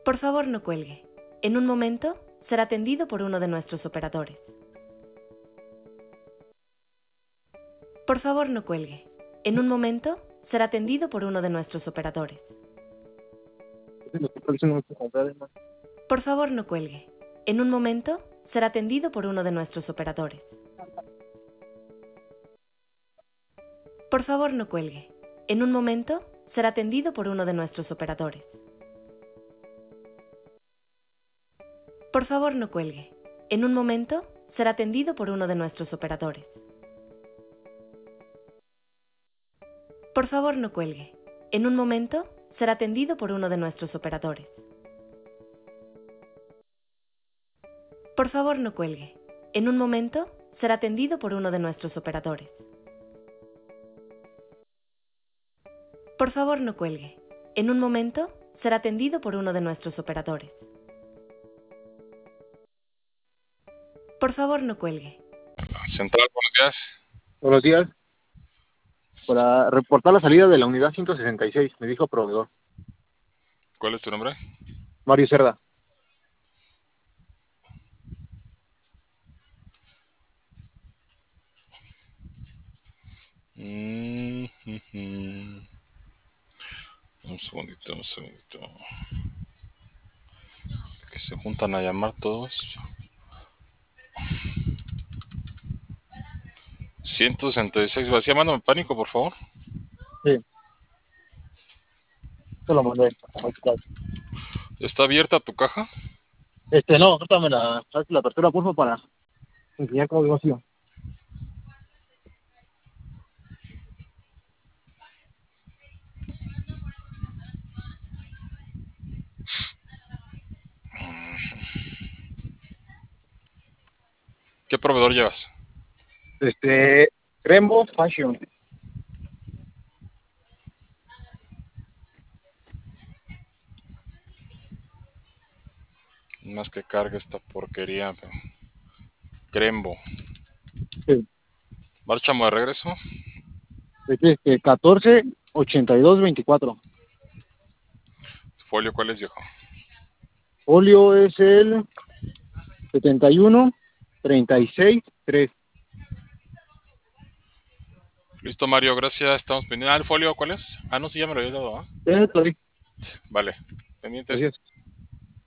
Por favor, no cuelgue. En un momento, será atendido por uno de nuestros operadores. Por favor, no cuelgue. En un momento, será atendido por uno de nuestros operadores. Por favor, no cuelgue. En un momento, será atendido por uno de nuestros operadores. Por favor, no cuelgue. En un momento, será atendido por uno de nuestros operadores. Por favor, no cuelgue. En un momento, será atendido por uno de nuestros operadores. Por favor, no cuelgue. En un momento, será atendido por uno de nuestros operadores. Por favor, no cuelgue. En un momento, será atendido por uno de nuestros operadores. Por favor, no cuelgue. En un momento, será atendido por uno de nuestros operadores. Por favor, no cuelgue. Central, buenos días. Buenos días. Para reportar la salida de la unidad 166, me dijo proveedor. ¿Cuál es tu nombre? Mario Cerda. Un segundito. Que se juntan a llamar todos. 166, vacía, mándame pánico, por favor. Sí. Se lo mandé. ¿Está abierta tu caja? No, ahorita me la apertura, por favor, para enseñar cómo digo así. ¿Qué proveedor llevas? Crembo Fashion. Más que cargue esta porquería. Crembo. Sí. Márchamo de regreso. 148224. Folio, ¿cuál es, viejo? Folio es el 71363. Listo, Mario, gracias. Estamos pendientes. ¿El folio cuál es? No, sí, ya me lo había dado, ¿ah? Estoy. Vale, pendientes. Gracias.